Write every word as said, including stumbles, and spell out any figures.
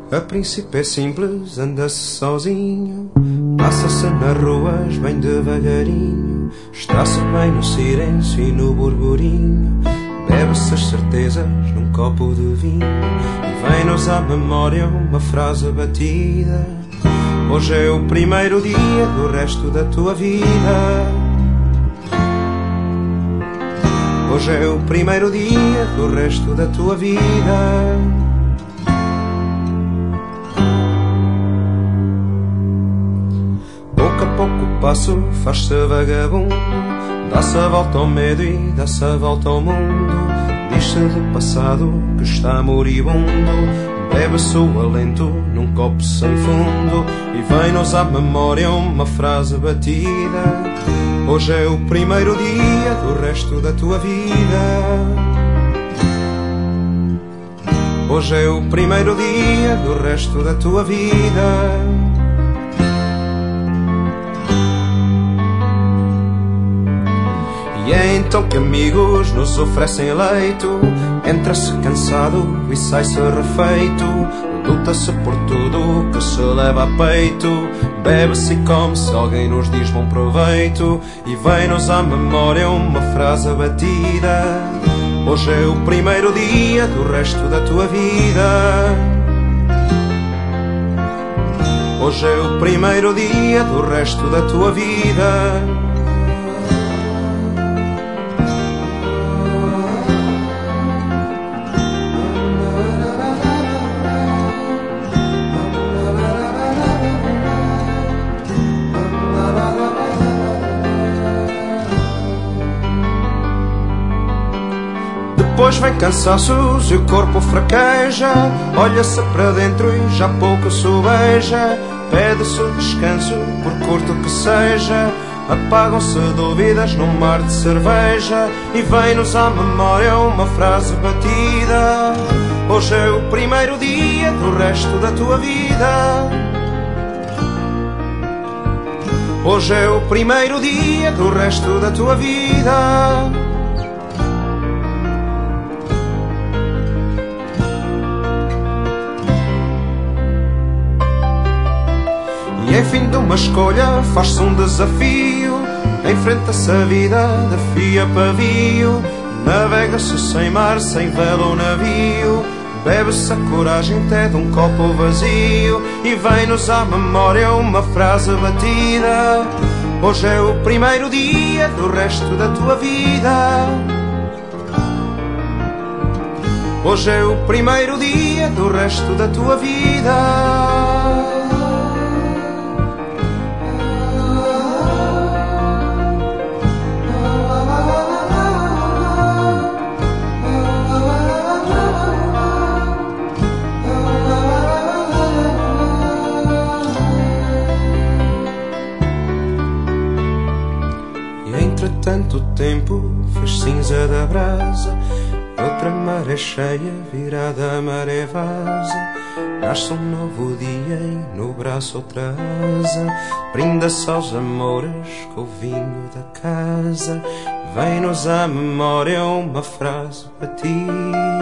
A princípio é simples, anda-se sozinho, passa-se nas ruas bem devagarinho, está-se bem no silêncio e no burburinho, bebe-se as certezas num copo de vinho e vem-nos à memória uma frase batida: hoje é o primeiro dia do resto da tua vida. Hoje é o primeiro dia do resto da tua vida. Pouco a pouco o passo faz-se vagabundo, dá-se a volta ao medo e dá-se a volta ao mundo. Diz-se do passado que está moribundo, bebe-se o alento num copo sem fundo e vem-nos à memória uma frase batida: hoje é o primeiro dia do resto da tua vida. Hoje é o primeiro dia do resto da tua vida. E é então que amigos nos oferecem leito, entra-se cansado e sai-se refeito, luta-se por tudo que se leva a peito, bebe-se e come-se, alguém nos diz bom proveito e vem-nos à memória uma frase batida: hoje é o primeiro dia do resto da tua vida. Hoje é o primeiro dia do resto da tua vida. Depois vem cansaços e o corpo fraqueja, olha-se para dentro e já pouco se beija, pede-se o descanso, por curto que seja, apagam-se dúvidas num mar de cerveja e vem-nos à memória uma frase batida: hoje é o primeiro dia do resto da tua vida. Hoje é o primeiro dia do resto da tua vida. E em fim de uma escolha faz-se um desafio, enfrenta-se a vida de fio a pavio, navega-se sem mar, sem vela ou navio, bebe-se a coragem até de um copo vazio e vem-nos à memória uma frase batida: hoje é o primeiro dia do resto da tua vida. Hoje é o primeiro dia do resto da tua vida. Tanto tempo fez cinza da brasa, outra maré cheia virada a maré vaza, nasce um novo dia e no braço outra asa, brinda-se aos amores com o vinho da casa, vem-nos à memória uma frase batida: